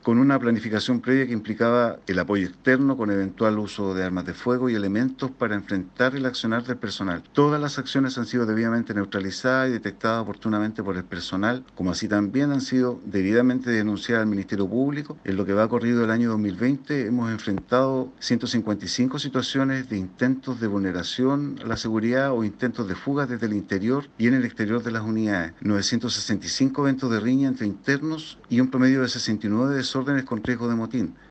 con una planificación previa que implicaba el apoyo externo con eventual uso de armas de fuego y elementos para enfrentar el accionar del personal. Todas las acciones han sido debidamente neutralizadas y detectadas oportunamente por el personal, como así también han sido debidamente denunciadas al Ministerio Público. En lo que va corrido el año 2020 hemos enfrentado 155 situaciones de intentos de vulneración a la seguridad o intentos de fuga desde el interior y en el exterior de las unidades, 965 eventos de riña entre internos y un promedio de 69 desórdenes con riesgo de motín.